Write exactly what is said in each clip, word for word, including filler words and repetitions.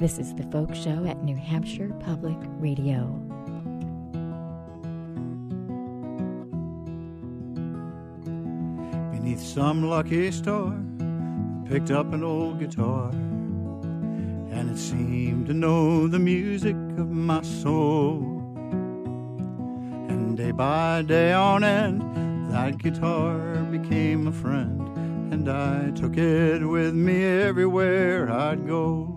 This is The Folk Show at New Hampshire Public Radio. Beneath some lucky star, I picked up an old guitar, and it seemed to know the music of my soul. And day by day on end, that guitar became a friend, and I took it with me everywhere I'd go.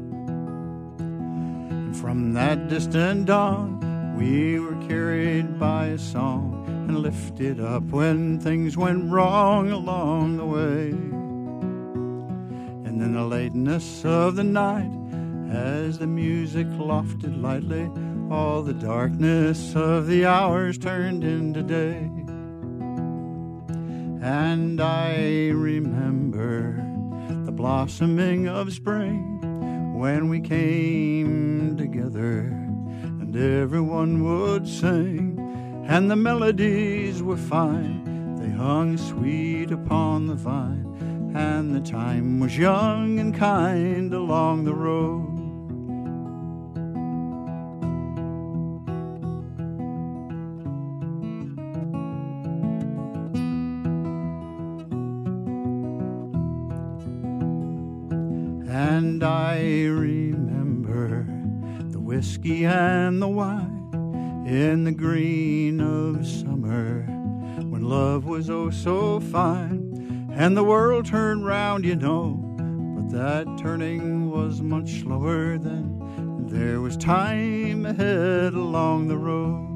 And from that distant dawn, we were carried by a song and lifted up when things went wrong along the way. And in the lateness of the night, as the music lofted lightly, all the darkness of the hours turned into day. And I remember the blossoming of spring when we came together, and everyone would sing, and the melodies were fine. They hung sweet upon the vine, and the time was young and kind along the road. And I remember the whiskey and the wine in the green of summer, when love was oh so fine, and the world turned round, you know, but that turning was much slower then. There was time ahead along the road.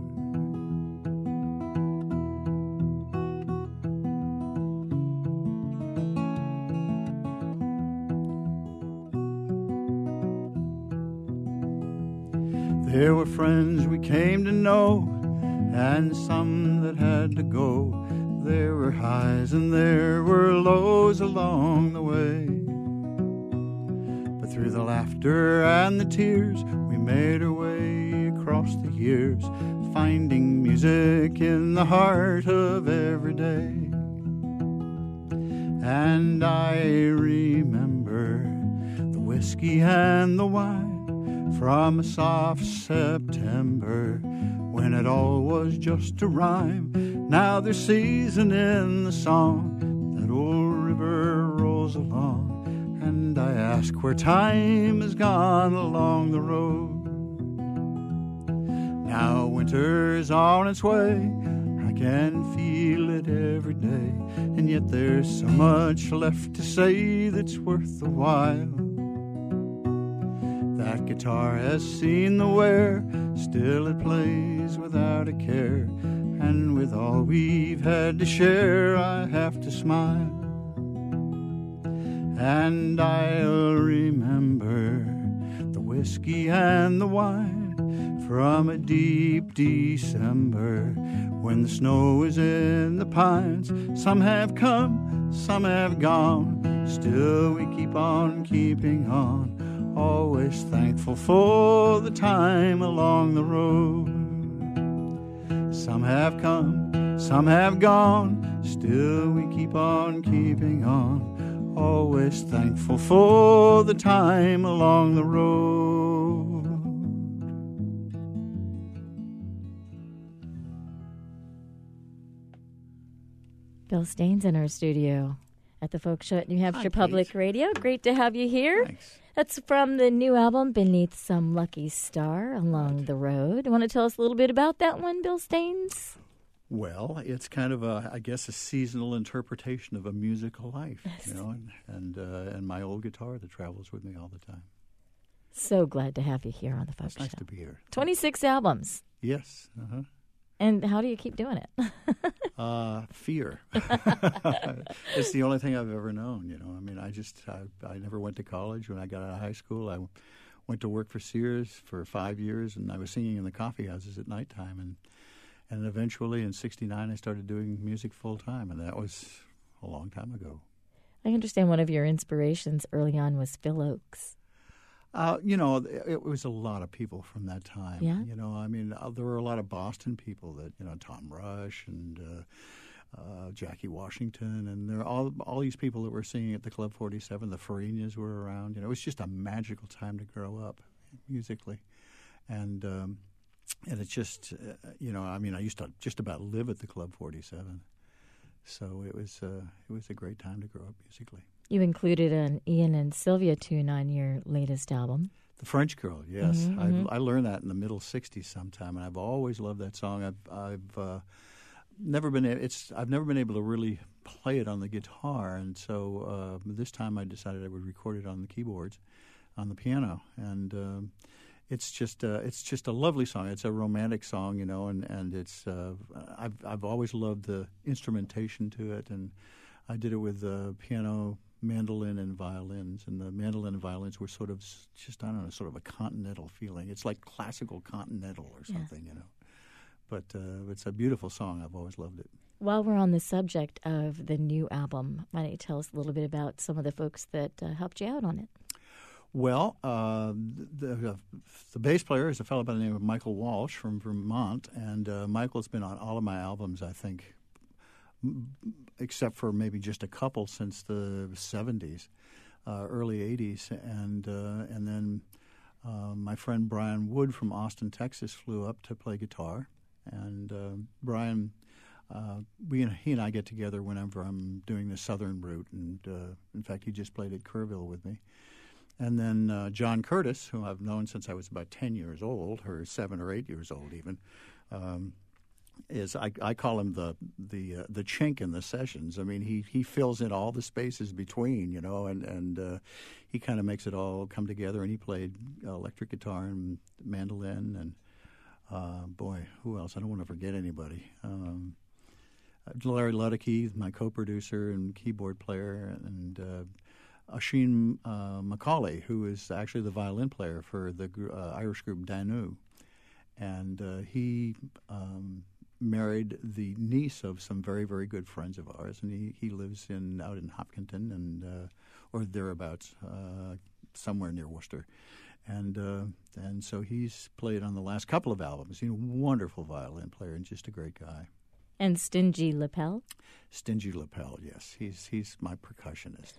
There were friends we came to know, and some that had to go. There were highs and there were lows along the way. But through the laughter and the tears, we made our way across the years, finding music in the heart of every day. And I remember the whiskey and the wine from a soft September, when it all was just a rhyme. Now there's season in the song, that old river rolls along, and I ask where time has gone along the road. Now winter's on its way, I can feel it every day, and yet there's so much left to say that's worth the while. That guitar has seen the wear, still it plays without a care, and with all we've had to share, I have to smile. And I'll remember the whiskey and the wine from a deep December, when the snow is in the pines. Some have come, some have gone, still we keep on keeping on, always thankful for the time along the road. Some have come, some have gone, still we keep on keeping on, always thankful for the time along the road. Bill Staines in our studio at the Folk Show at New Hampshire Hi, Public Kate. Radio. Great to have you here. Thanks. That's from the new album, Beneath Some Lucky Star, Along the Road. Want to tell us a little bit about that one, Bill Staines? Well, it's kind of a, I guess, a seasonal interpretation of a musical life, Yes. you know, and and, uh, and my old guitar that travels with me all the time. So glad to have you here on the Folk It's Show. nice to be here. twenty-six albums. Yes. Uh-huh. And how do you keep doing it? Uh, fear. It's the only thing I've ever known, you know. I mean, I just, I, I never went to college. When I got out of high school, I went to work for Sears for five years, and I was singing in the coffee houses at nighttime. And, and eventually, in sixty-nine, I started doing music full-time, and that was a long time ago. I understand one of your inspirations early on was Phil Oakes. Uh, you know, it was a lot of people from that time. Yeah? You know, I mean, uh, there were a lot of Boston people that, you know, Tom Rush and uh, Jackie Washington, and there are all all these people that were singing at the Club forty-seven. The Farinas were around. You know, it was just a magical time to grow up musically, and um, and it's just uh, you know, I mean, I used to just about live at the Club forty-seven, so it was uh, it was a great time to grow up musically. You included an Ian and Sylvia tune on your latest album. The French Girl, yes. Mm-hmm, I, mm-hmm. I learned that in the middle sixties sometime, and I've always loved that song. I've, I've uh, never been a- it's I've never been able to really play it on the guitar, and so uh, this time I decided I would record it on the keyboards, on the piano, and um, it's just uh, it's just a lovely song. It's a romantic song, you know, and and it's uh, I've I've always loved the instrumentation to it, and I did it with uh, piano, mandolin, and violins, and the mandolin and violins were sort of just, I don't know, sort of a continental feeling. It's like classical continental or something, yeah. you know. But uh, it's a beautiful song. I've always loved it. While we're on the subject of the new album, why don't you tell us a little bit about some of the folks that uh, helped you out on it? Well, uh, the, the the bass player is a fellow by the name of Michael Walsh from Vermont, and uh, Michael's been on all of my albums, I think, except for maybe just a couple since the seventies, uh, early eighties, and uh, and then uh, my friend Brian Wood from Austin, Texas, flew up to play guitar, and uh, Brian, uh, we and he and I get together whenever I'm doing the Southern route, and uh, in fact, he just played at Kerrville with me, and then uh, John Curtis, who I've known since I was about ten years old, or seven or eight years old even. Um, Is I, I call him the the uh, the chink in the sessions. I mean, he, he fills in all the spaces between, you know, and and uh, he kind of makes it all come together. And he played electric guitar and mandolin, and uh, boy, who else? I don't want to forget anybody. Um, Larry Ludicky, my co-producer and keyboard player, and uh, Oisin uh, Macaulay, who is actually the violin player for the uh, Irish group Danu, and uh, he. Um, married the niece of some very, very good friends of ours, and he, he lives in out in Hopkinton and uh, or thereabouts, uh, somewhere near Worcester, and uh, and so he's played on the last couple of albums. He's a wonderful violin player and just a great guy. And Stingy Lapel? Stingy Lapel, yes, he's he's my percussionist.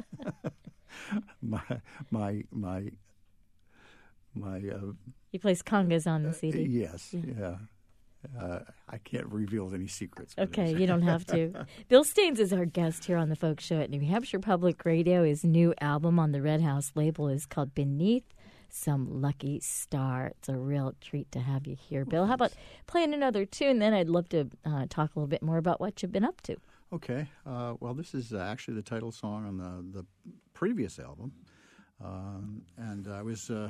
my my my my. Uh, he plays congas on the C D. Uh, yes, yeah. yeah. Uh, I can't reveal any secrets. Okay, you don't have to. Bill Staines is our guest here on the Folk Show at New Hampshire Public Radio. His new album on the Red House label is called Beneath Some Lucky Star. It's a real treat to have you here, Bill. How about playing another tune? Then I'd love to uh, talk a little bit more about what you've been up to. Okay. Uh, well, this is actually the title song on the, the previous album. Um, and I was... Uh,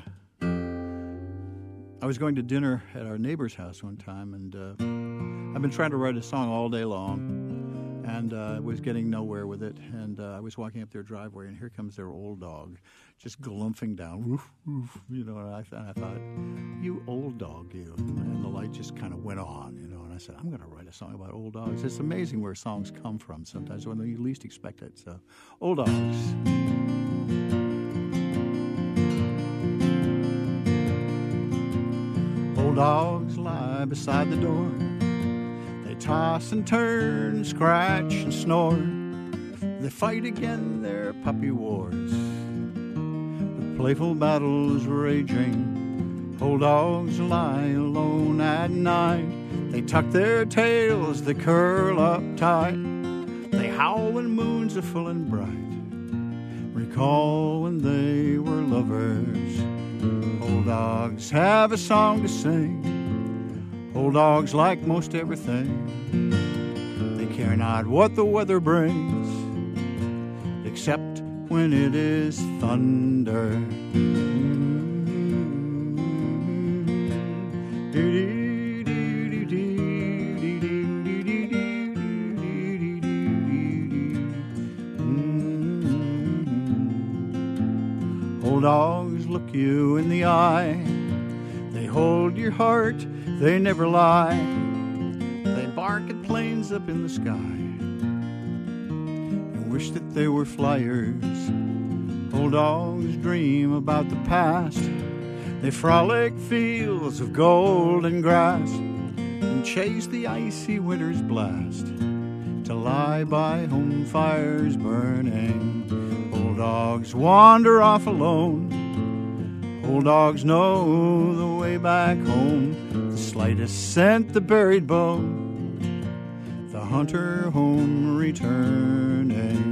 I was going to dinner at our neighbor's house one time, and uh, I've been trying to write a song all day long, and uh, was getting nowhere with it. And uh, I was walking up their driveway, and here comes their old dog, just glumphing down, woof, woof, you know. And I, and I thought, "You old dog, you!" And the light just kind of went on, you know. And I said, "I'm going to write a song about old dogs." It's amazing where songs come from sometimes when you least expect it. So, old dogs. Old dogs lie beside the door. They toss and turn, scratch and snore. They fight again their puppy wars. The playful battles raging. Old dogs lie alone at night. They tuck their tails, they curl up tight. They howl when moons are full and bright. Recall when they were lovers. Old dogs have a song to sing. Old dogs like most everything. They care not what the weather brings, except when it is thunder. Old dogs look you in the eye. They hold your heart, they never lie. They bark at planes up in the sky and wish that they were flyers. Old dogs dream about the past. They frolic fields of golden grass and chase the icy winter's blast to lie by home fires burning. Old dogs wander off alone. Old dogs know the way back home. The slightest scent, the buried bone, the hunter home returning.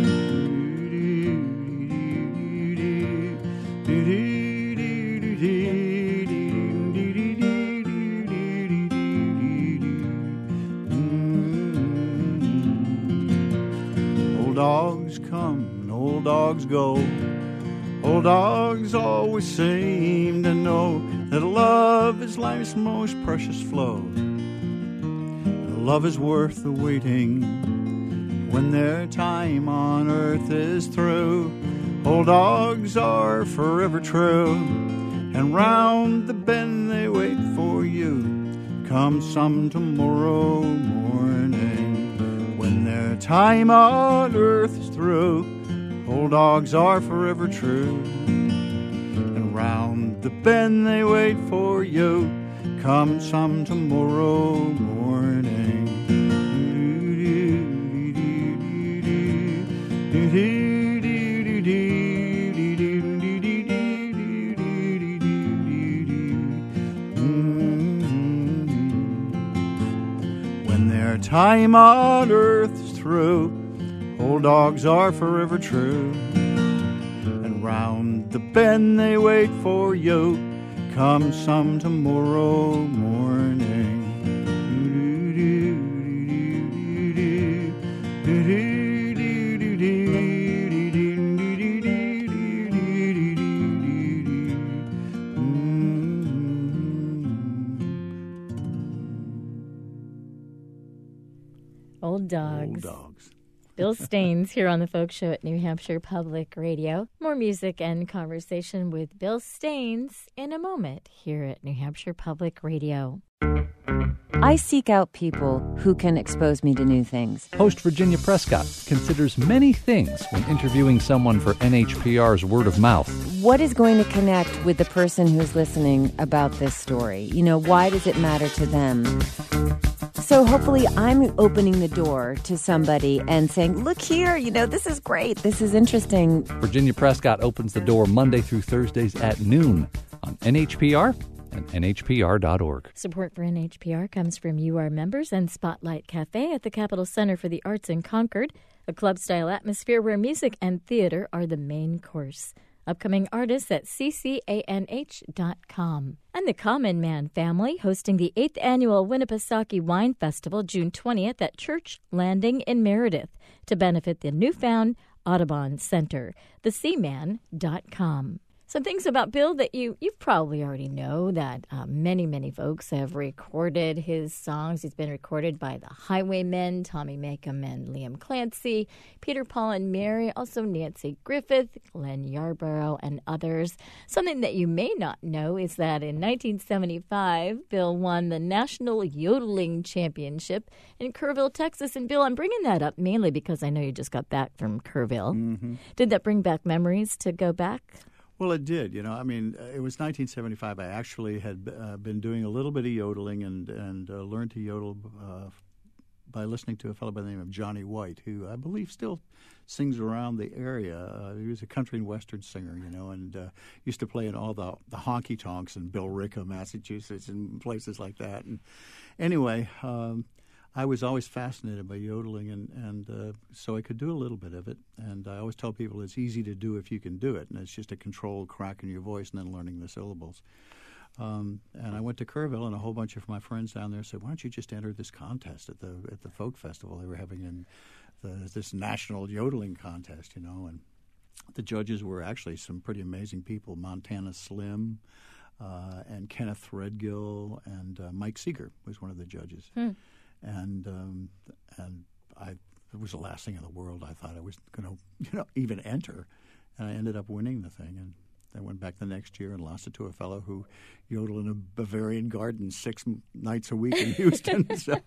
Old dogs come and old dogs go. Old dogs always seem to know that love is life's most precious flow. Love is worth the waiting when their time on earth is through. Old dogs are forever true, and round the bend they wait for you. Come some tomorrow morning when their time on earth is through. Old dogs are forever true, and round the bend they wait for you. Come some tomorrow morning. When their time on earth is through, old dogs are forever true, and round the bend they wait for you. Come some tomorrow morning. Old dogs. Old dogs. Bill Staines here on the Folk Show at New Hampshire Public Radio. More music and conversation with Bill Staines in a moment here at New Hampshire Public Radio. I seek out people who can expose me to new things. Host Virginia Prescott considers many things when interviewing someone for N H P R's Word of Mouth. What is going to connect with the person who's listening about this story? You know, why does it matter to them? So hopefully I'm opening the door to somebody and saying, look here, you know, this is great. This is interesting. Virginia Prescott opens the door Monday through Thursdays at noon on N H P R and N H P R dot org. Support for N H P R comes from U R members and Spotlight Cafe at the Capitol Center for the Arts in Concord, a club-style atmosphere where music and theater are the main course. Upcoming artists at C C A N H dot com. And the Common Man family hosting the eighth Annual Winnipesaukee Wine Festival June twentieth at Church Landing in Meredith to benefit the newfound Audubon Center. the seaman dot com. Some things about Bill that you, you probably already know, that uh, many, many folks have recorded his songs. He's been recorded by the Highwaymen, Tommy Makem and Liam Clancy, Peter, Paul, and Mary, also Nancy Griffith, Glenn Yarborough, and others. Something that you may not know is that in nineteen seventy-five, Bill won the National Yodeling Championship in Kerrville, Texas. And Bill, I'm bringing that up mainly because I know you just got back from Kerrville. Mm-hmm. Did that bring back memories to go back? Well, it did. You know, I mean, it was nineteen seventy-five. I actually had uh, been doing a little bit of yodeling and and uh, learned to yodel uh, by listening to a fellow by the name of Johnny White, who I believe still sings around the area. Uh, he was a country and western singer, you know, and uh, used to play in all the the honky tonks in Billerica, Massachusetts, and places like that. And anyway. Um, I was always fascinated by yodeling, and, and uh, so I could do a little bit of it. And I always tell people it's easy to do if you can do it, and it's just a controlled crack in your voice and then learning the syllables. Um, and I went to Kerrville, and a whole bunch of my friends down there said, why don't you just enter this contest at the at the folk festival they were having in the, this national yodeling contest, you know. And the judges were actually some pretty amazing people, Montana Slim uh, and Kenneth Threadgill, and uh, Mike Seeger was one of the judges. Hmm. And um, and I it was the last thing in the world I thought I was going to you know even enter, and I ended up winning the thing. And I went back the next year and lost it to a fellow who yodeled in a Bavarian garden six m- nights a week in Houston. so,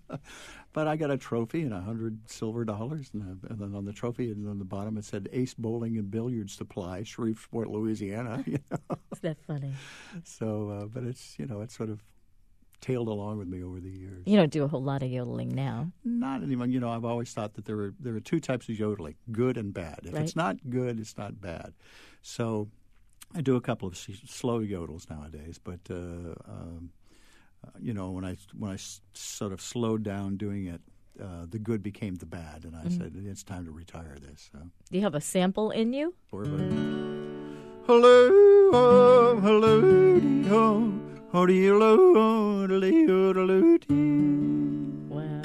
but I got a trophy and a hundred silver dollars, and, a, and then on the trophy and on the bottom it said Ace Bowling and Billiard Supply, Shreveport, Louisiana. You know? Is that funny? So, uh, but it's you know it's sort of. tailed along with me over the years. You don't do a whole lot of yodeling now. Not anyone. You know, I've always thought that there were there are two types of yodeling: good and bad. If Right. it's not good, it's not bad. So I do a couple of s- slow yodels nowadays, but uh, um, uh, you know, when I when I s- sort of slowed down doing it, uh, the good became the bad, and I Mm-hmm. said it's time to retire this. So. Do you have a sample in you? Hello, oh, hello, dee ho, ho dee lo, oh, dee ho, dee dee. Wow.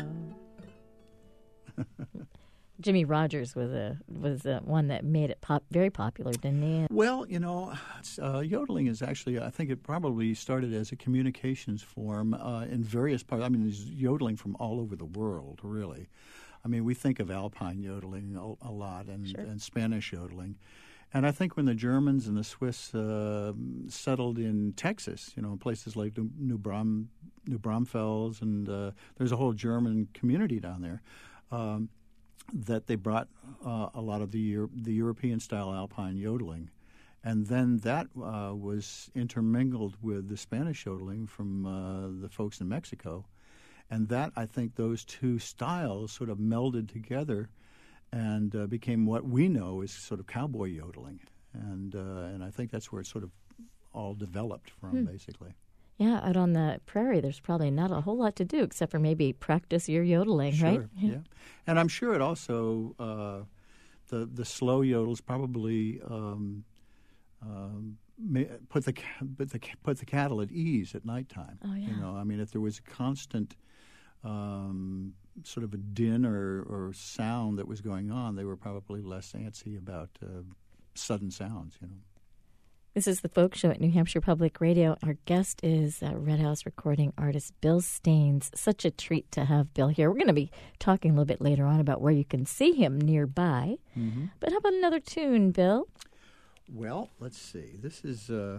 Jimmy Rogers was a was a, one that made it pop very popular, didn't he? Well, you know, uh, yodeling is actually, I think it probably started as a communications form uh, in various parts. I mean, there's yodeling from all over the world, really. I mean, we think of Alpine yodeling a, a lot and, Sure. and Spanish yodeling. And I think when the Germans and the Swiss uh, settled in Texas, you know, places like New, New, Bram, New Braunfels, and uh, there's a whole German community down there, um, that they brought uh, a lot of the Euro- the European-style Alpine yodeling. And then that uh, was intermingled with the Spanish yodeling from uh, the folks in Mexico. And that, I think, those two styles sort of melded together and uh, became what we know is sort of cowboy yodeling. And uh, and I think that's where it sort of all developed from, Hmm. basically. Yeah, out on the prairie, there's probably not a whole lot to do except for maybe practice your yodeling, Sure, right? yeah. And I'm sure it also, uh, the the slow yodels probably um, um, may, put the ca- put the ca- put the cattle at ease at nighttime. Oh, yeah. You know, I mean, if there was a constant um, sort of a din or, or sound that was going on, they were probably less antsy about uh, sudden sounds. You know. This is the Folk Show at New Hampshire Public Radio. Our guest is uh, Red House recording artist Bill Staines. Such a treat to have Bill here. We're going to be talking a little bit later on about where you can see him nearby. Mm-hmm. But how about another tune, Bill? Well, let's see. This is. Uh,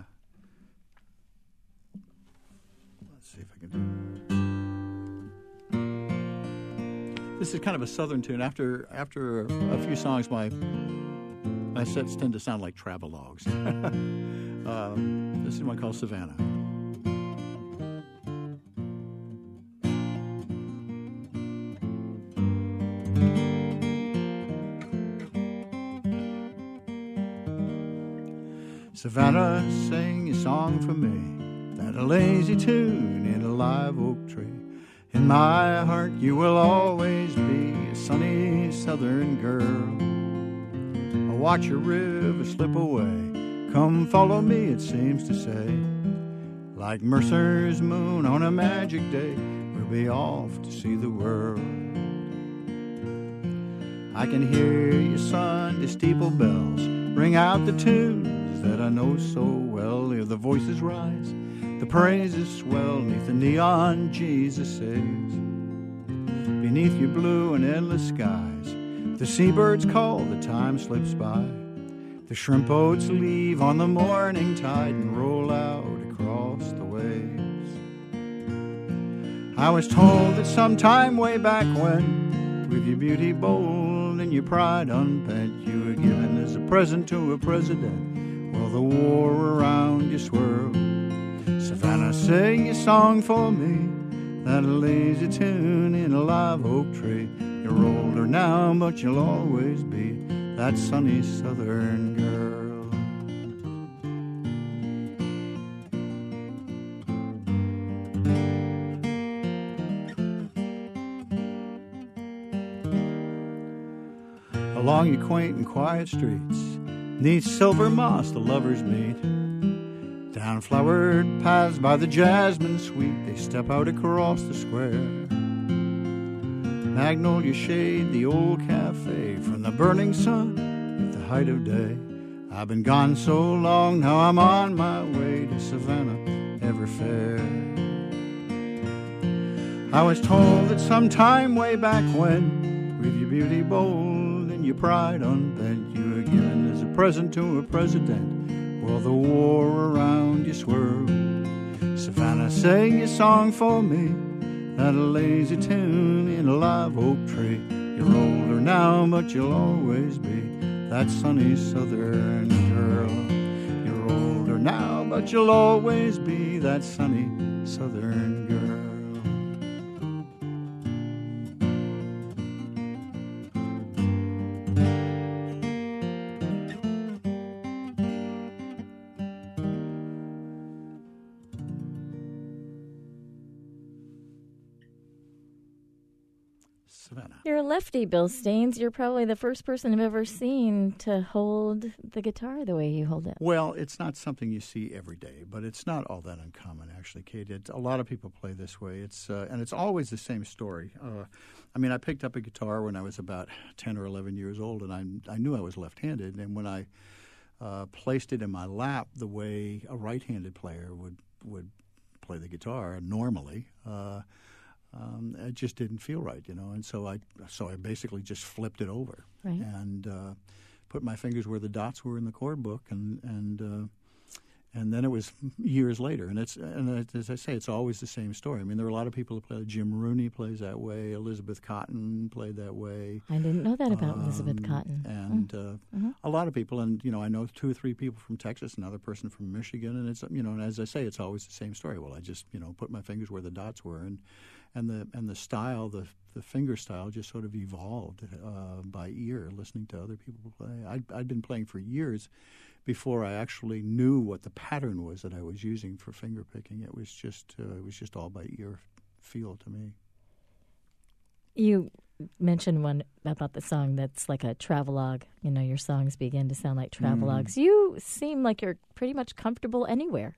let's see if I can. This is kind of a southern tune. After after a few songs, my my sets tend to sound like travelogues. um, this is one called Savannah. Savannah, sing a song for me, that a lazy tune in a live oak tree. In my heart you will always be a sunny southern girl. I'll watch your river slip away, come follow me, it seems to say. Like Mercer's moon on a magic day, we'll be off to see the world. I can hear your Sunday steeple bells ring out the tunes that I know so well. Hear the voices rise, the praises swell, neath the neon Jesus saves. Beneath your blue and endless skies, the seabirds call, the time slips by. The shrimp boats leave on the morning tide and roll out across the waves. I was told that sometime way back when, with your beauty bold and your pride unbent, you were given as a present to a president, while the war around you swirled. Savannah, sing a song for me, that a lazy tune in a live oak tree. You're older now, but you'll always be that sunny southern girl. Along your quaint and quiet streets, neath silver moss the lovers meet. Down flowered paths by the jasmine sweet, they step out across the square. Magnolia shade the old cafe from the burning sun at the height of day. I've been gone so long, now I'm on my way to Savannah, ever fair. I was told that sometime way back when, with your beauty bold and your pride unbent, you were given as a present to a president, while the war around you swirled. Savannah, sing a song for me, that a lazy tune in a live oak tree. You're older now, but you'll always be that sunny southern girl. You're older now, but you'll always be that sunny southern girl. Savannah. You're a lefty, Bill Staines. You're probably the first person I've ever seen to hold the guitar the way you hold it. Well, it's not something you see every day, but it's not all that uncommon, actually, Kate. It, a lot of people play this way, It's uh, and it's always the same story. Uh, I mean, I picked up a guitar when I was about ten or eleven years old, and I, I knew I was left-handed, and when I uh, placed it in my lap the way a right-handed player would, would play the guitar normally, uh, Um, it just didn't feel right, you know, and so I so I basically just flipped it over right. and uh, put my fingers where the dots were in the chord book, and and uh, and then it was years later, and it's and as I say, it's always the same story. I mean, there are a lot of people who play. Jim Rooney plays that way. Elizabeth Cotten played that way. I didn't know that about um, Elizabeth Cotten. And mm. uh, mm-hmm. a lot of people, and you know, I know two or three people from Texas, another person from Michigan, and it's you know, and as I say, it's always the same story. Well, I just you know put my fingers where the dots were, and and the and the style, the the finger style, just sort of evolved uh, by ear, listening to other people play. I'd, I'd been playing for years before I actually knew what the pattern was that I was using for finger picking. It was just uh, it was just all by ear feel to me. You mentioned one about the song that's like a travelogue. You know, your songs begin to sound like travelogues. Mm. You seem like you're pretty much comfortable anywhere.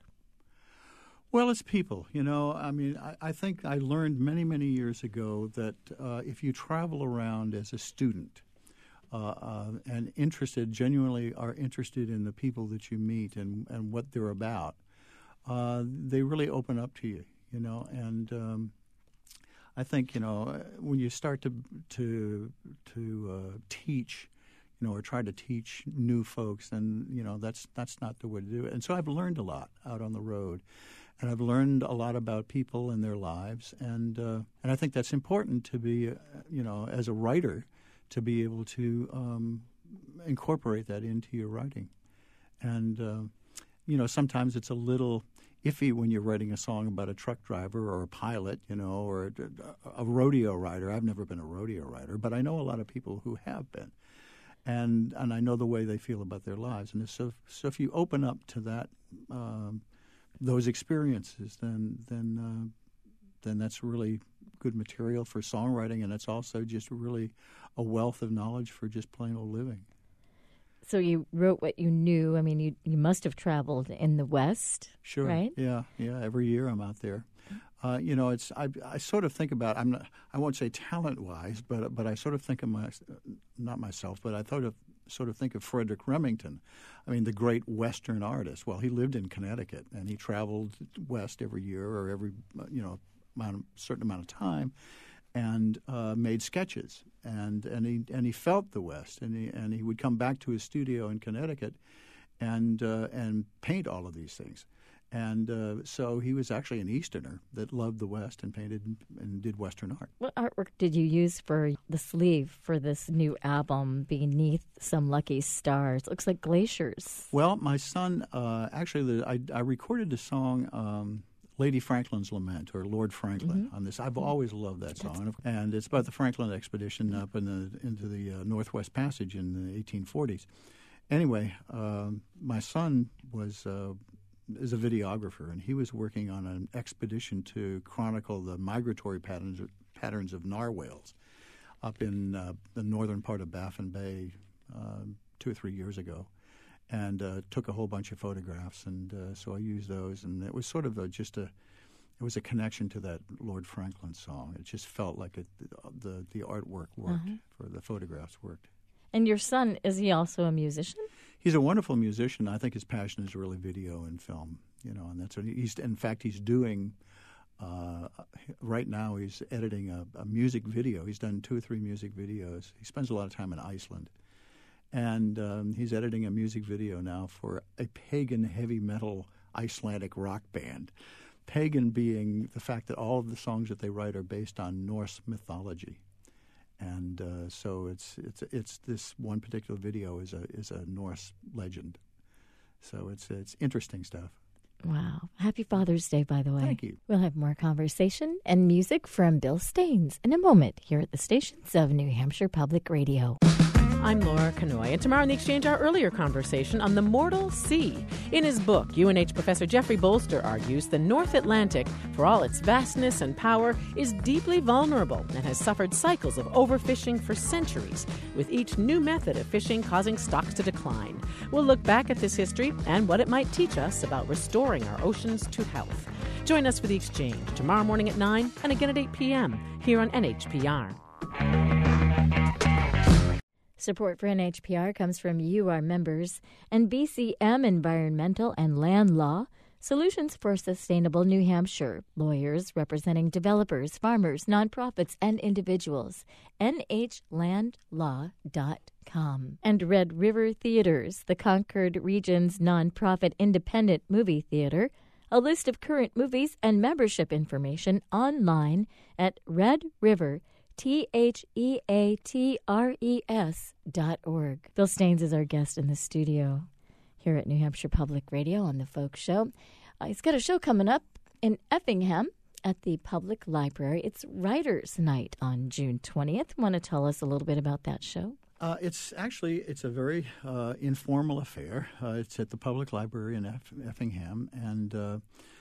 Well, it's people, you know. I mean, I, I think I learned many, many years ago that uh, if you travel around as a student uh, uh, and interested, genuinely are interested in the people that you meet and, and what they're about, uh, they really open up to you, you know. And um, I think, you know, when you start to to to uh, teach, you know, or try to teach new folks, then, you know, that's that's not the way to do it. And so I've learned a lot out on the road. And I've learned a lot about people and their lives, and uh, and I think that's important to be, uh, you know, as a writer, to be able to um, incorporate that into your writing. And uh, you know, sometimes it's a little iffy when you're writing a song about a truck driver or a pilot, you know, or a, a rodeo rider. I've never been a rodeo rider, but I know a lot of people who have been, and and I know the way they feel about their lives. And so, so if you open up to that. Um, those experiences, then then uh, then that's really good material for songwriting, and it's also just really a wealth of knowledge for just plain old living. So you wrote what you knew. I mean, you you must have traveled in the West, sure, right? Yeah, yeah. Every year I'm out there. Uh, you know, it's I, I sort of think about I'm not I won't say talent wise, but but I sort of think of my not myself, but I thought of. sort of think of Frederick Remington. I mean, the great Western artist. Well, he lived in Connecticut, and he traveled west every year or every, you know, amount of, certain amount of time, and uh, made sketches. And and he and he felt the West, and he and he would come back to his studio in Connecticut, and uh, and paint all of these things. And uh, so he was actually an Easterner that loved the West and painted and did Western art. What artwork did you use for the sleeve for this new album, Beneath Some Lucky Stars? It looks like glaciers. Well, my son, uh, actually, the, I, I recorded the song um, Lady Franklin's Lament, or Lord Franklin, mm-hmm. on this. I've always loved that song. That's... And it's about the Franklin expedition up in the, into the uh, Northwest Passage in the eighteen forties. Anyway, uh, my son was... Uh, is a videographer, and he was working on an expedition to chronicle the migratory patterns patterns of narwhals up in uh, the northern part of Baffin Bay uh, two or three years ago, and uh, took a whole bunch of photographs, and uh, so I used those, and it was sort of a, just a it was a connection to that Lord Franklin song. It just felt like it, the the artwork worked, uh-huh. for the photographs worked. And your son, is he also a musician? He's a wonderful musician. I think his passion is really video and film, you know, and that's what he's. In fact, he's doing uh, right now. He's editing a, a music video. He's done two or three music videos. He spends a lot of time in Iceland, and um, he's editing a music video now for a pagan heavy metal Icelandic rock band. Pagan being the fact that all of the songs that they write are based on Norse mythology. And uh, so it's it's it's this one particular video is a is a Norse legend, so it's it's interesting stuff. Wow! Happy Father's Day, by the way. Thank you. We'll have more conversation and music from Bill Staines in a moment here at the stations of New Hampshire Public Radio. I'm Laura Kanoy, and tomorrow in The Exchange, our earlier conversation on the mortal sea. In his book, U N H professor Jeffrey Bolster argues the North Atlantic, for all its vastness and power, is deeply vulnerable and has suffered cycles of overfishing for centuries, with each new method of fishing causing stocks to decline. We'll look back at this history and what it might teach us about restoring our oceans to health. Join us for The Exchange tomorrow morning at nine and again at eight p.m. here on N H P R. Support for N H P R comes from you, our members, and B C M Environmental and Land Law, Solutions for Sustainable New Hampshire, lawyers representing developers, farmers, nonprofits, and individuals, N H land law dot com. And Red River Theaters, the Concord Region's nonprofit independent movie theater, a list of current movies and membership information online at Red River T H E A T R E S dot org. Bill Staines is our guest in the studio here at New Hampshire Public Radio on The Folk Show. Uh, he's got a show coming up in Effingham at the Public Library. It's Writers' Night on June twentieth. Want to tell us a little bit about that show? Uh, it's actually, it's a very uh, informal affair. Uh, it's at the Public Library in Eff- Effingham, and uh,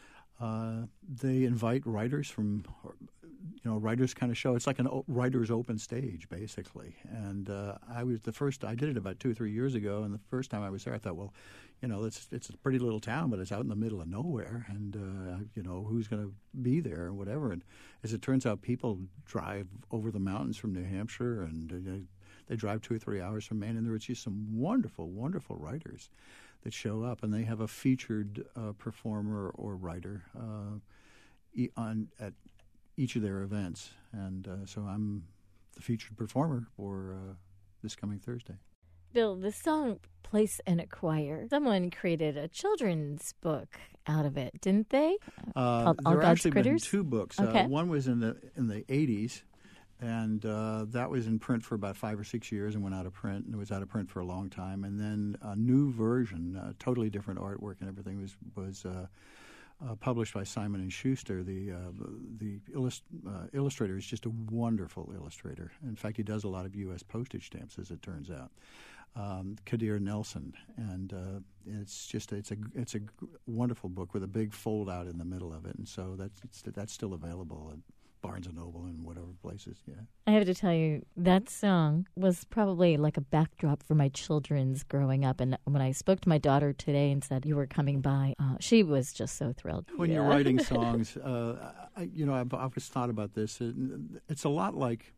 uh, they invite writers from... You know, writers kind of show. It's like an o- writer's open stage, basically. And uh, I was the first. I did it about two or three years ago. And the first time I was there, I thought, well, you know, it's it's a pretty little town, but it's out in the middle of nowhere. And uh, you know, who's going to be there or whatever. And as it turns out, people drive over the mountains from New Hampshire, and uh, they drive two or three hours from Maine. And there are just some wonderful, wonderful writers that show up, and they have a featured uh, performer or writer uh, e- on at. each of their events, and uh, so I'm the featured performer for uh, this coming Thursday. Bill, the song Place in a Choir, someone created a children's book out of it, didn't they? Uh, Called All there God's actually Critters? been two books. Okay. Uh, one was in the in the eighties, and uh, that was in print for about five or six years and went out of print, and it was out of print for a long time. And then a new version, uh, totally different artwork and everything, was was uh, Uh, published by Simon and Schuster. The uh, the illust- uh, illustrator is just a wonderful illustrator. In fact, he does a lot of U S postage stamps, as it turns out. Um, Kadir Nelson, and uh, it's just it's a it's a wonderful book with a big fold out in the middle of it, and so that's it's, that's still available at Barnes and Noble and whatever places. Yeah, I have to tell you, that song was probably like a backdrop for my children's growing up. And when I spoke to my daughter today and said you were coming by, uh, she was just so thrilled. When yeah. you're writing songs, uh, I, you know, I've always thought about this. It, it's a lot like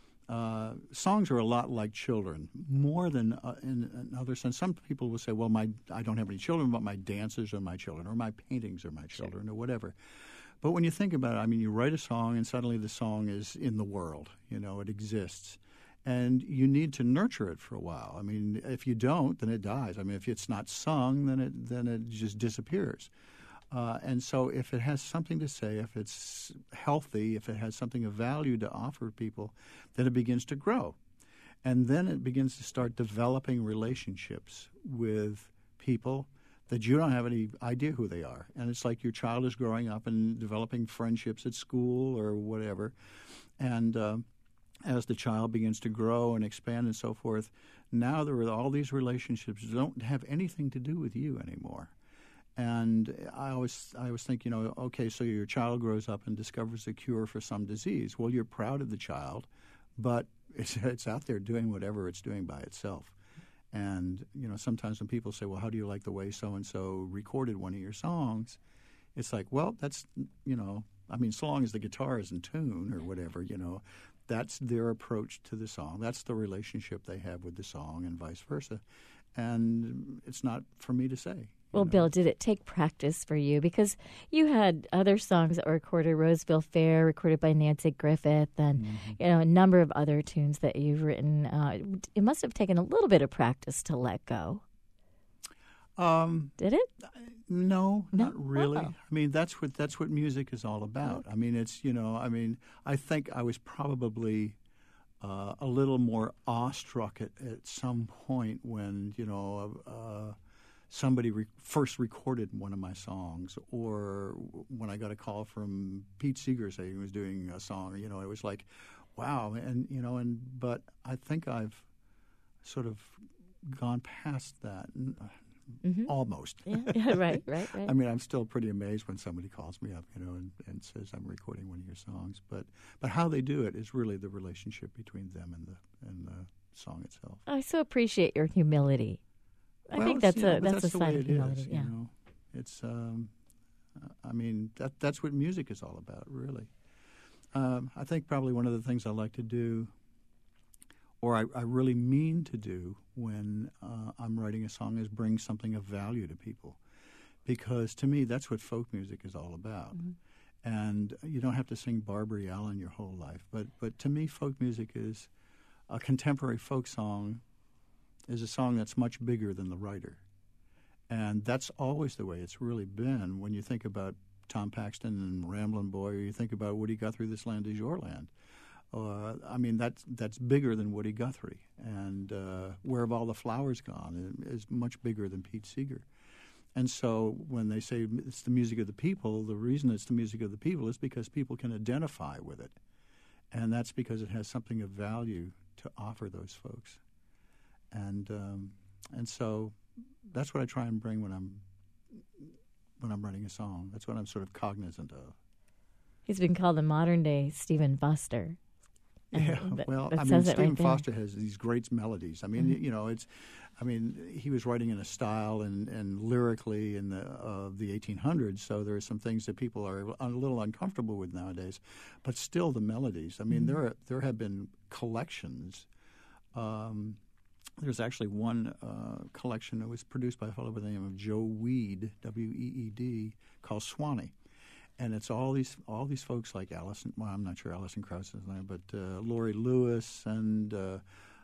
uh, songs are a lot like children, more than uh, in another sense. Some people will say, "Well, my I don't have any children, but my dances are my children, or my paintings are my children, sure. or whatever." But when you think about it, I mean, you write a song and suddenly the song is in the world. You know, it exists. And you need to nurture it for a while. I mean, if you don't, then it dies. I mean, if it's not sung, then it then it just disappears. Uh, and so if it has something to say, if it's healthy, if it has something of value to offer people, then it begins to grow. And then it begins to start developing relationships with people that you don't have any idea who they are. And it's like your child is growing up and developing friendships at school or whatever. And uh, as the child begins to grow and expand and so forth, now there are all these relationships that don't have anything to do with you anymore. And I always, I always think, you know, okay, so your child grows up and discovers a cure for some disease. Well, you're proud of the child, but it's, it's out there doing whatever it's doing by itself. And, you know, sometimes when people say, well, how do you like the way so-and-so recorded one of your songs? It's like, well, that's, you know, I mean, so long as the guitar is in tune or whatever, you know, that's their approach to the song. That's the relationship they have with the song and vice versa. And it's not for me to say. Well, know. Bill, did it take practice for you? Because you had other songs that were recorded, Roseville Fair, recorded by Nancy Griffith, and mm-hmm. you know a number of other tunes that you've written. Uh, it must have taken a little bit of practice to let go. Um, Did it? No, no? not really. Oh. I mean, that's what that's what music is all about. I mean, it's you know, I mean, I think I was probably uh, a little more awestruck at, at some point when you know. Uh, somebody re- first recorded one of my songs, or when I got a call from Pete Seeger saying he was doing a song, you know, it was like, wow. And, you know, and, but I think I've sort of gone past that, Mm-hmm. almost. Yeah, yeah, right, right, right. I mean, I'm still pretty amazed when somebody calls me up, you know, and, and says I'm recording one of your songs. But but how they do it is really the relationship between them and the and the song itself. I so appreciate your humility. I Well, think it's- that's you know, a but that's, a the sign way of it humility. is, yeah. You know? It's um, I mean that that's what music is all about, really. Um, I think probably one of the things I like to do, or I, I really mean to do when uh, I'm writing a song, is bring something of value to people, because to me that's what folk music is all about. Mm-hmm. And you don't have to sing Barbary Allen your whole life, but but to me folk music is a contemporary folk song is a song that's much bigger than the writer. And that's always the way it's really been when you think about Tom Paxton and Ramblin' Boy, or you think about Woody Guthrie, This Land Is Your Land. Uh, I mean, that's, that's bigger than Woody Guthrie. And uh, Where Have All the Flowers Gone is much bigger than Pete Seeger. And so when they say it's the music of the people, the reason it's the music of the people is because people can identify with it. And that's because it has something of value to offer those folks. And um, and so that's what I try and bring when I'm when I'm writing a song. That's what I'm sort of cognizant of. He's been called the modern day Stephen Foster. Yeah, that, well, that I mean, says it Stephen right there. Foster has these great melodies. I mean, Mm-hmm. you know, it's, I mean, he was writing in a style and, and lyrically in the of uh, the eighteen hundreds, so there are some things that people are a little uncomfortable with nowadays, but still the melodies. I mean, Mm-hmm. there are, there have been collections. Um, there's actually one uh, collection that was produced by a fellow by the name of Joe Weed, W E E D, called Swanee. And it's all these all these folks like Alison. Well, I'm not sure Alison Krauss is there, but uh, Laurie Lewis and uh,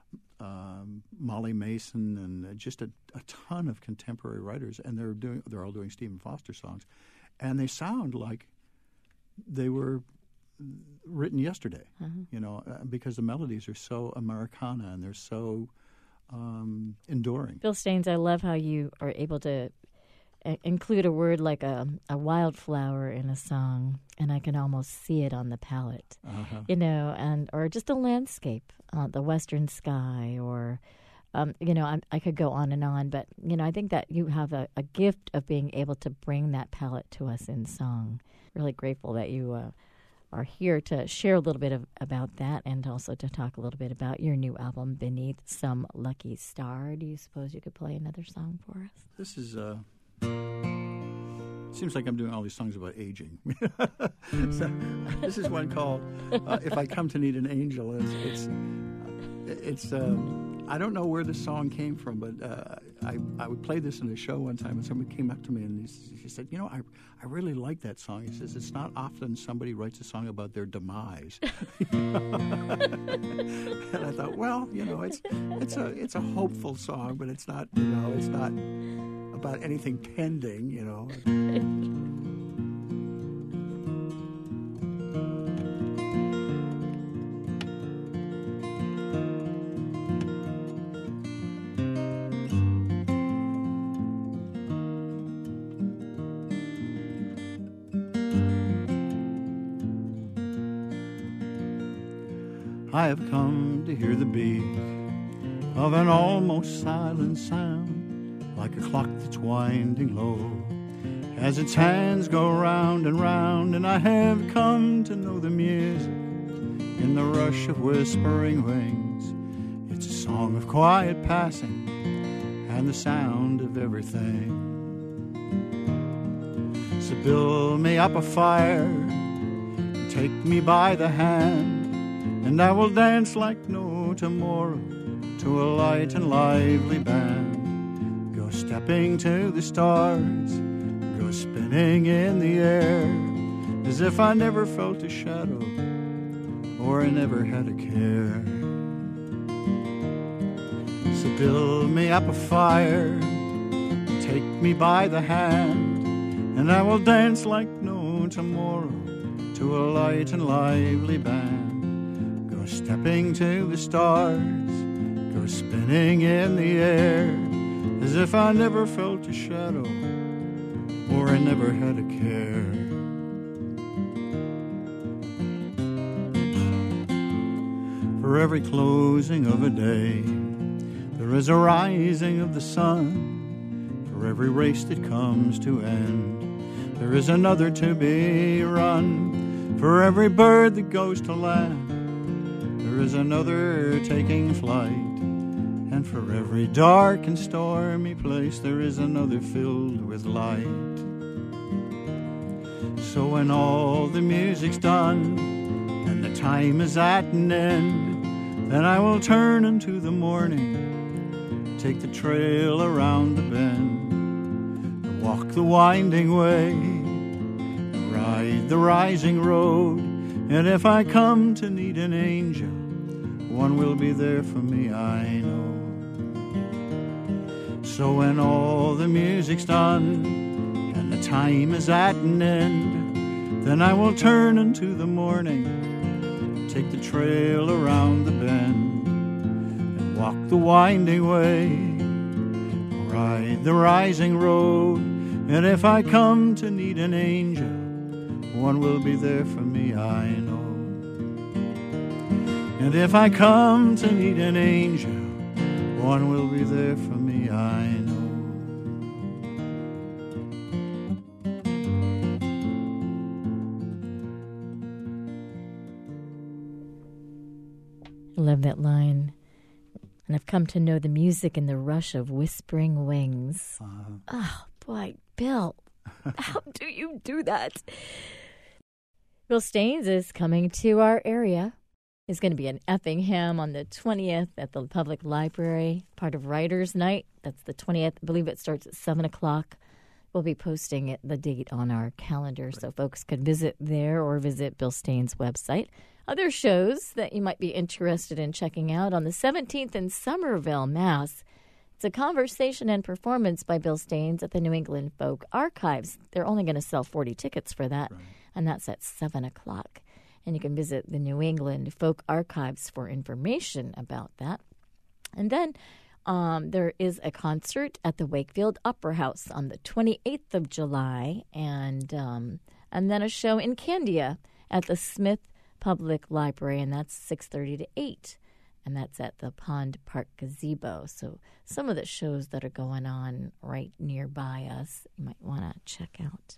um, Molly Mason and uh, just a, a ton of contemporary writers. And they're doing they're all doing Stephen Foster songs, and they sound like they were written yesterday. Uh-huh. You know, uh, because the melodies are so Americana and they're so um, enduring. Bill Staines, I love how you are able to uh, include a word like a, a wildflower in a song, and I can almost see it on the palette, Uh-huh. you know, and or just a landscape, uh, the western sky, or, um, you know, I, I could go on and on, but, you know, I think that you have a, a gift of being able to bring that palette to us in song. Really grateful that you uh, are here to share a little bit of, about that, and also to talk a little bit about your new album, Beneath Some Lucky Star. Do you suppose you could play another song for us? This is uh seems like I'm doing all these songs about aging. So, this is one called uh, "If I Come to Need an Angel." It's it's, it's um, I don't know where this song came from, but uh, I I would play this in a show one time, and somebody came up to me and he, he said, "You know, I I really like that song." He says, "It's not often somebody writes a song about their demise." And I thought, well, you know, it's it's a it's a hopeful song, but it's not, you know, it's not about anything pending, you know. I have come to hear the beat of an almost silent sound, like a clock that's winding low, as its hands go round and round. And I have come to know the music in the rush of whispering wings. It's a song of quiet passing and the sound of everything. So build me up a fire and take me by the hand, and I will dance like no tomorrow to a light and lively band. Go stepping to the stars, go spinning in the air, as if I never felt a shadow or I never had a care. So build me up a fire, take me by the hand, and I will dance like no tomorrow to a light and lively band. Go stepping to the stars, go spinning in the air, as if I never felt a shadow or I never had a care. For every closing of a day, There is a rising of the sun for every race that comes to end. There is another to be run for every bird that goes to land. There is another taking flight, and for every dark and stormy place there is another filled with light. So when all the music's done and the time is at an end, then I will turn into the morning, take the trail around the bend, and walk the winding way, and ride the rising road. And if I come to need an angel, one will be there for me, I know. So when all the music's done and the time is at an end, then I will turn into the morning, take the trail around the bend, and walk the winding way, ride the rising road. And if I come to need an angel, one will be there for me, I know. And if I come to need an angel, one will be there for me, I know. I love that line. And I've come to know the music and the rush of whispering wings. Uh, Oh, boy, Bill, how do you do that? Bill Staines is coming to our area. He's going to be in Effingham on the twentieth at the Public Library, part of Writers' Night. That's the twentieth. I believe it starts at seven o'clock. We'll be posting it, the date on our calendar, so folks can visit there or visit Bill Staines' website. Other shows that you might be interested in checking out on the seventeenth in Somerville, Mass. It's a conversation and performance by Bill Staines at the New England Folk Archives. They're only going to sell forty tickets for that, Right. and that's at seven o'clock. And you can visit the New England Folk Archives for information about that. And then um, there is a concert at the Wakefield Opera House on the twenty-eighth of July, and um, and then a show in Candia at the Smith Public Library, and that's six thirty to eight, and that's at the Pond Park Gazebo. So some of the shows that are going on right nearby us, you might want to check out.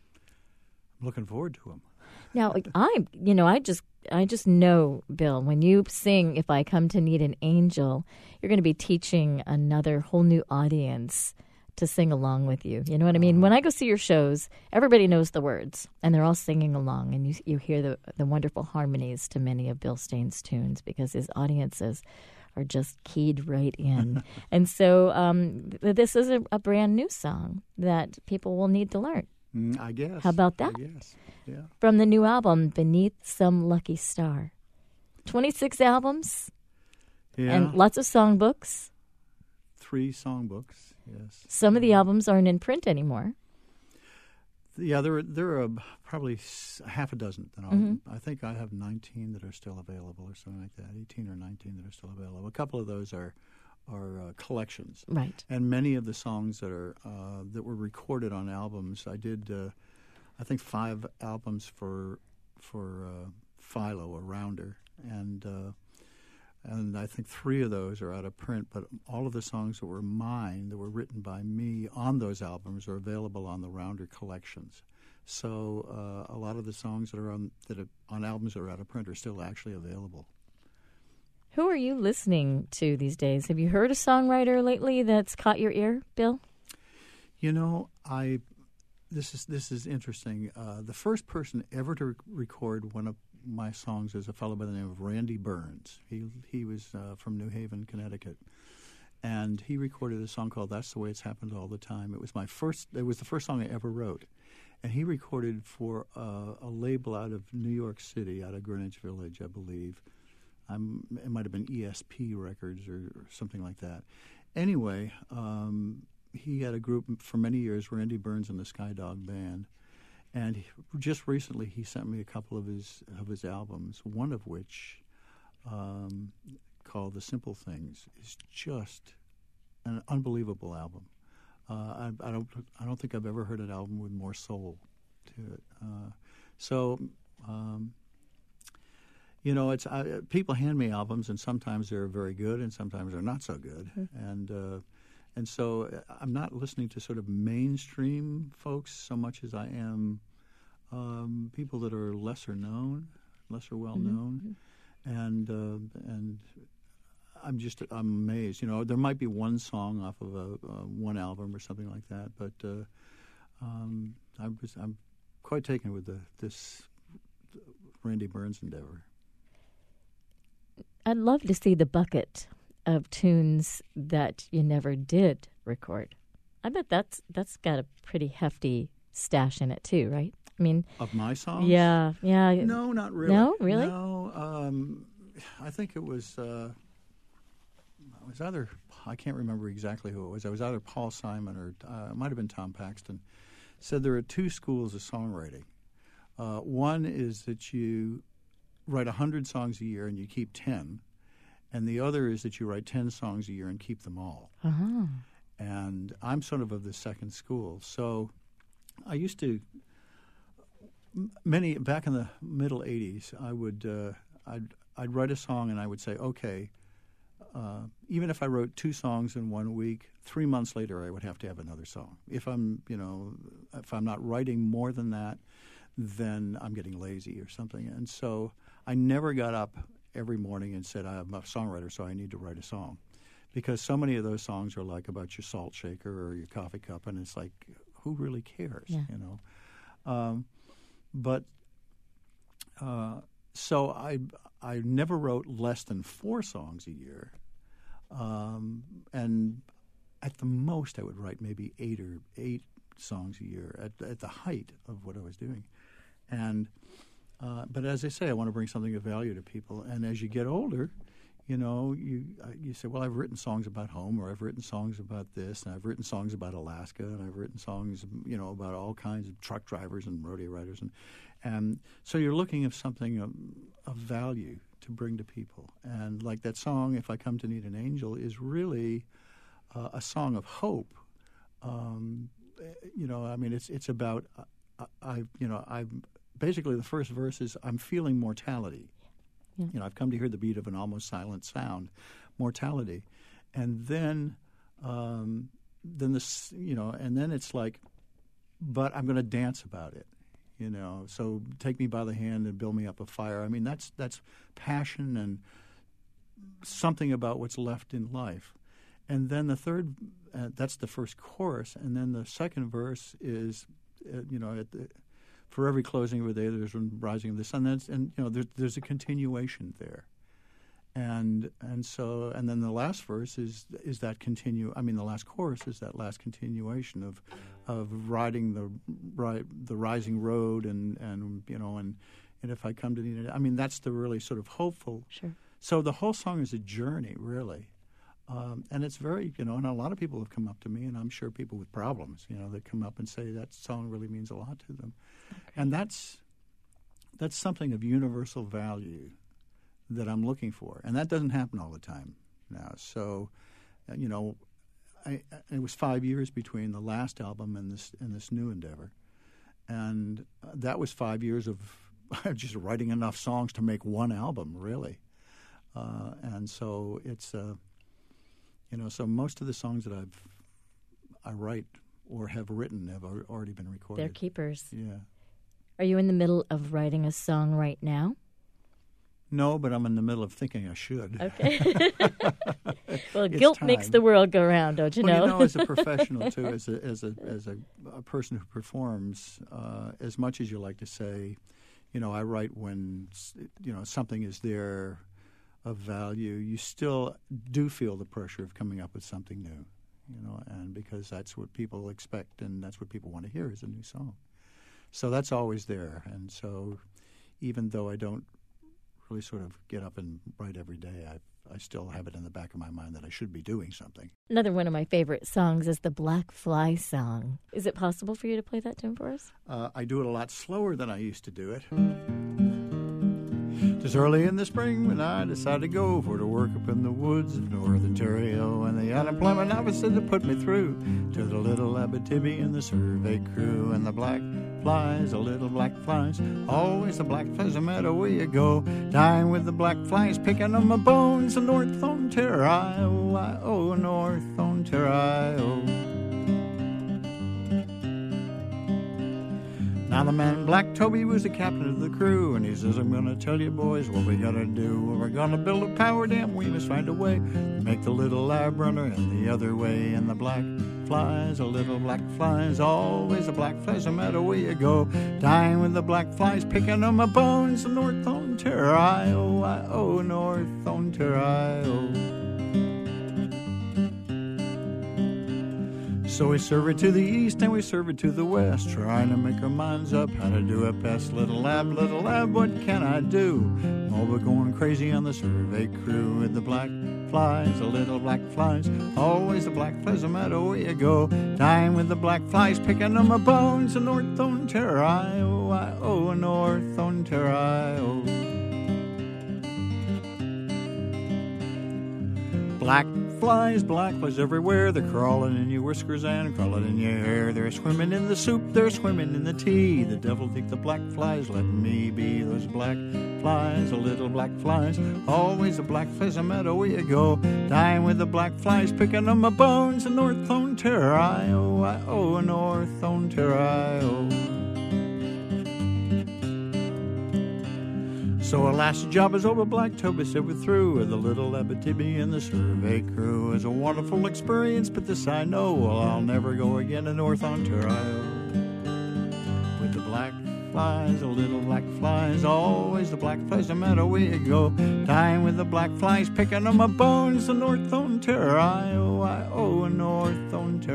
I'm looking forward to them. Now, I, you know, I just, I just know, Bill, when you sing "If I Come to Need an Angel," you're going to be teaching another whole new audience to sing along with you. You know what I mean? When I go see your shows, everybody knows the words, and they're all singing along, and you you hear the the wonderful harmonies to many of Bill Staines' tunes because his audiences are just keyed right in. And so um, th- this is a, a brand new song that people will need to learn. Mm, I guess. How about that? Yes. Yeah. From the new album, Beneath Some Lucky Star. twenty-six albums Yeah. and lots of songbooks. Three songbooks. Yes. Some of the albums aren't in print anymore. Yeah, there are, there are probably s- half a dozen. That Mhm. I think I have nineteen that are still available, or something like that. Eighteen or nineteen that are still available. A couple of those are are uh, collections, Right. and many of the songs that are uh, that were recorded on albums. I did, uh, I think, five albums for for uh, Philo, a Rounder, and uh, and I think three of those are out of print. But all of the songs that were mine, that were written by me on those albums, are available on the Rounder collections. So uh, a lot of the songs that are on that are on albums that are out of print are still actually available. Who are you listening to these days? Have you heard a songwriter lately that's caught your ear, Bill? You know, I this is this is interesting. Uh, the first person ever to rec- record one of my songs is a fellow by the name of Randy Burns. He he was uh, from New Haven, Connecticut, and he recorded a song called "That's the Way It's Happened All the Time." It was my first. It was the first song I ever wrote, and he recorded for uh, a label out of New York City, out of Greenwich Village, I believe. I'm, it might have been E S P Records or, or something like that. Anyway, um, he had a group for many years, Randy Burns and the Skydog Band, and he, just recently he sent me a couple of his of his albums. One of which, um, called "The Simple Things," is just an unbelievable album. Uh, I, I don't I don't think I've ever heard an album with more soul to it. Uh, so. Um, you know, it's uh, people hand me albums, and sometimes they're very good, and sometimes they're not so good, mm-hmm. and uh, and so I'm not listening to sort of mainstream folks so much as I am um, people that are lesser known, lesser well known, mm-hmm. and uh, and I'm just I'm amazed. You know, there might be one song off of a uh, one album or something like that, but uh, um, I was, I'm quite taken with the, this Randy Burns endeavor. I'd love to see the bucket of tunes that you never did record. I bet that's that's got a pretty hefty stash in it too, right? I mean, of my songs? Yeah, yeah. No, not really. No, really? No, um, I think it was. Uh, it was either I can't remember exactly who it was. It was either Paul Simon or uh, it might have been Tom Paxton. Said there are two schools of songwriting. Uh, one is that you write a hundred songs a year and you keep ten, and the other is that you write ten songs a year and keep them all. Uh-huh. And I'm sort of of the second school. So I used to many back in the middle eighties. I would uh, I'd I'd write a song and I would say, okay. Uh, even if I wrote two songs in one week, three months later I would have to have another song. If I'm, you know, if I'm not writing more than that, then I'm getting lazy or something. And so I never got up every morning and said, I'm a songwriter, so I need to write a song. Because so many of those songs are like about your salt shaker or your coffee cup, and it's like, who really cares, yeah. you know? Um, but uh, so I I never wrote less than four songs a year. Um, and at the most, I would write maybe eight or eight songs a year at, at the height of what I was doing. And uh, but as I say, I want to bring something of value to people. And as you get older, you know, you uh, you say, well, I've written songs about home, or I've written songs about this, and I've written songs about Alaska, and I've written songs, you know, about all kinds of truck drivers and rodeo riders, and and so you're looking at something of, of value to bring to people. And like that song, If I Come to Need an Angel, is really uh, a song of hope. Um, you know, I mean, it's it's about uh, I you know I basically the first verse is I'm feeling mortality. Yeah. You know, I've come to hear the beat of an almost silent sound, mortality, and then, um, then this, you know, and then it's like, but I'm going to dance about it, you know. So take me by the hand and build me up a fire. I mean, that's that's passion and something about what's left in life. And then the third, uh, that's the first chorus, and then the second verse is, uh, you know, at the. For every closing of a day, there's one rising of the sun. That's, and you know, there's, there's a continuation there, and and so and then the last verse is is that continue. I mean, the last chorus is that last continuation of of riding the ri- the rising road, and, and you know, and and if I come to need it, I mean, that's the really sort of hopeful. Sure. So the whole song is a journey, really. Um, and it's very, you know, and a lot of people have come up to me, and I'm sure people with problems, you know, that come up and say that song really means a lot to them. Okay. And that's that's something of universal value that I'm looking for. And that doesn't happen all the time now. So, uh, you know, I, it was five years between the last album and this and this new endeavor. And uh, that was five years of just writing enough songs to make one album, really. Uh, and so it's... Uh, You know, so most of the songs that I've I write or have written have already been recorded. They're keepers. Yeah. Are you in the middle of writing a song right now? No, but I'm in the middle of thinking I should. Okay. Well, It's guilt time. makes the world go round, don't you well, know? you know, as a professional too, as a as a as a, a person who performs, uh, as much as you like to say, you know, I write when you know something is there of value, you still do feel the pressure of coming up with something new, you know, and because that's what people expect and that's what people want to hear is a new song. So that's always there. And so even though I don't really sort of get up and write every day, I I still have it in the back of my mind that I should be doing something. Another one of my favorite songs is the Black Fly song. Is it possible for you to play that tune for us? Uh, I do it a lot slower than I used to do it. 'Tis early in the spring when I decide to go for to work up in the woods of Northern Ontario, and the unemployment officer that put me through to the little Abitibi and the survey crew, and the black flies, the little black flies, always the black flies, no matter where you go. Dying with the black flies, picking on my bones in North Ontario, I, oh, North Ontario. Now the man Black Toby was the captain of the crew, and he says, I'm gonna tell you boys what we gotta do. Well, we're gonna build a power dam, we must find a way to make the little lab runner and the other way. And the black flies, the little black flies, always the black flies, no matter where you go. Dying with the black flies, picking on my bones in North Ontario, I, oh, North Ontario. So we serve it to the east and we serve it to the west, trying to make our minds up how to do it best. Little lab, little lab, what can I do? Oh, we're going crazy on the survey crew with the black flies, the little black flies, always the black flies, no matter where you go. Dying with the black flies, picking on my bones in North Ontario, I, oh, North Ontario. Black flies, black flies everywhere. They're crawling in your whiskers and crawling in your hair. They're swimming in the soup, they're swimming in the tea. The devil think the black flies, let me be. Those black flies, the little black flies, always the black flies, no matter where you go. Dying with the black flies, picking on my bones in North Ontario, I, oh, North Ontario. So our last job is over, Black Toby said we're through with the little Abitibi and the survey crew. It's a wonderful experience, but this I know, well, I'll never go again to North Ontario. With the black flies, the little black flies, always the black flies, no matter where you go. Dying with the black flies, picking on my bones in North Ontario, I, oh, North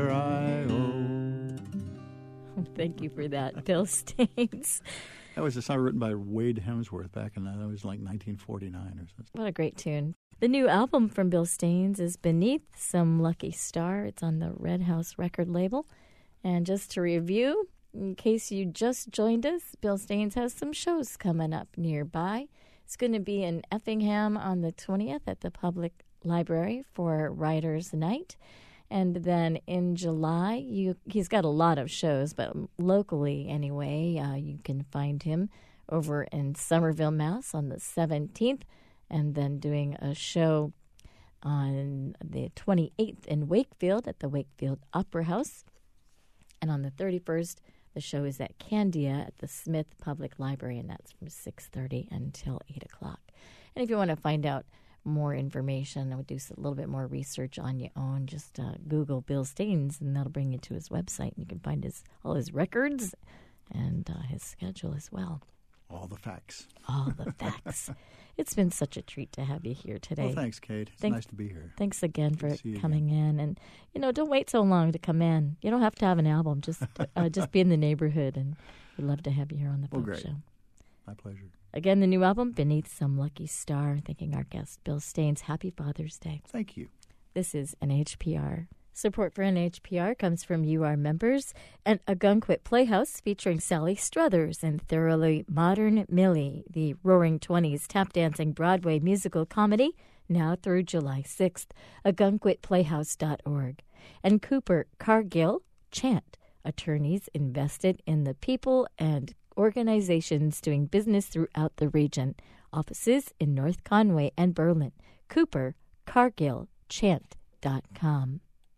Ontario. Thank you for that, Bill Staines. That was a song written by Wade Hemsworth back in that. That was like nineteen forty-nine or something. What a great tune. The new album from Bill Staines is Beneath Some Lucky Star. It's on the Red House record label. And just to review, in case you just joined us, Bill Staines has some shows coming up nearby. It's going to be in Effingham on the twentieth at the Public Library for Writers' Night. And then in July, you he's got a lot of shows, but locally anyway, uh, you can find him over in Somerville, Mass on the seventeenth, and then doing a show on the twenty-eighth in Wakefield at the Wakefield Opera House. And on the thirty-first, the show is at Candia at the Smith Public Library, and that's from six thirty until eight o'clock. And if you want to find out more information, I would do a little bit more research on your own. Just uh, Google Bill Staines, and that'll bring you to his website. And you can find his all his records and uh, his schedule as well. All the facts. All the facts. It's been such a treat to have you here today. Well, thanks, Kate. It's thanks, nice to be here. Thanks again for coming again. in. And, you know, don't wait so long to come in. You don't have to have an album. Just uh, just be in the neighborhood, and we'd love to have you here on the well, Folk great. Show. My pleasure. Again, the new album, Beneath Some Lucky Star. Thanking our guest, Bill Staines. Happy Father's Day. Thank you. This is N H P R. Support for N H P R comes from you, our members, and Ogunquit Playhouse featuring Sally Struthers and Thoroughly Modern Millie, the Roaring Twenties tap dancing Broadway musical comedy, now through July sixth, ogunquit playhouse dot org. And Cooper Cargill Chant, attorneys invested in the people and organizations doing business throughout the region. Offices in North Conway and Berlin. Cooper Cargill Chant dot com.